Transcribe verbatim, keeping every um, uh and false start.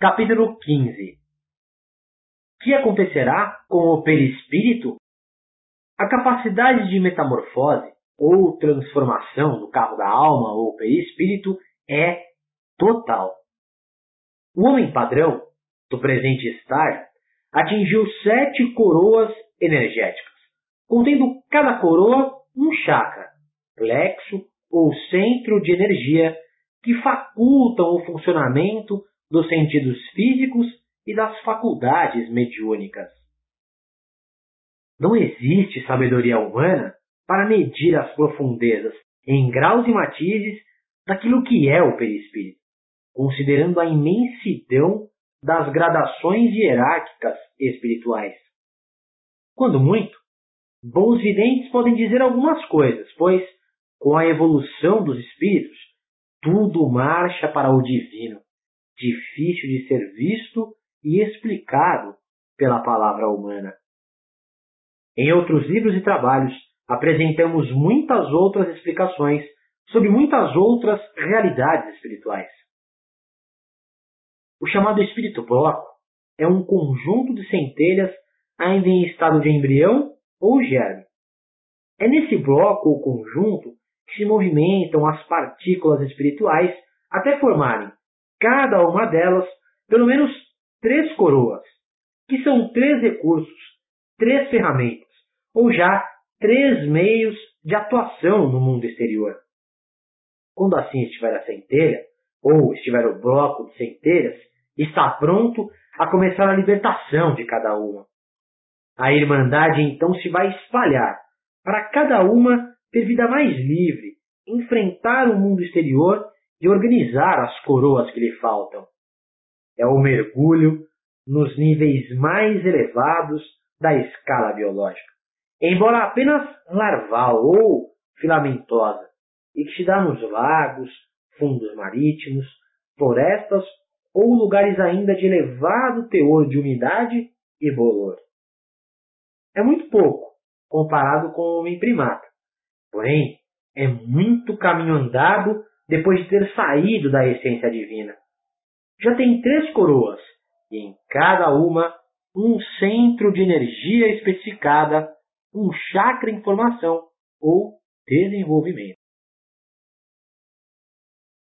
Capítulo quinze. O que acontecerá com o perispírito? A capacidade de metamorfose ou transformação do carro da alma ou perispírito é total. O homem padrão, do presente estágio, atingiu sete coroas energéticas, contendo cada coroa um chakra, plexo ou centro de energia que facultam o funcionamento dos sentidos físicos e das faculdades mediúnicas. Não existe sabedoria humana para medir as profundezas em graus e matizes daquilo que é o perispírito, considerando a imensidão das gradações hierárquicas espirituais. Quando muito, bons videntes podem dizer algumas coisas, pois, com a evolução dos espíritos, tudo marcha para o divino, difícil de ser visto e explicado pela palavra humana. Em outros livros e trabalhos, apresentamos muitas outras explicações sobre muitas outras realidades espirituais. O chamado espírito bloco é um conjunto de centelhas ainda em estado de embrião ou germe. É nesse bloco ou conjunto que se movimentam as partículas espirituais até formarem, cada uma delas, pelo menos três coroas, que são três recursos, três ferramentas, ou já três meios de atuação no mundo exterior. Quando assim estiver a centelha, ou estiver o bloco de centelhas, está pronto a começar a libertação de cada uma. A Irmandade então se vai espalhar, para cada uma ter vida mais livre, enfrentar o mundo exterior e organizar as coroas que lhe faltam. É o mergulho nos níveis mais elevados da escala biológica, embora apenas larval ou filamentosa, e que se dá nos lagos, fundos marítimos, florestas ou lugares ainda de elevado teor de umidade e bolor. É muito pouco comparado com o homem primata, porém é muito caminho andado depois de ter saído da essência divina. Já tem três coroas e em cada uma um centro de energia especificada, um chakra em formação ou desenvolvimento.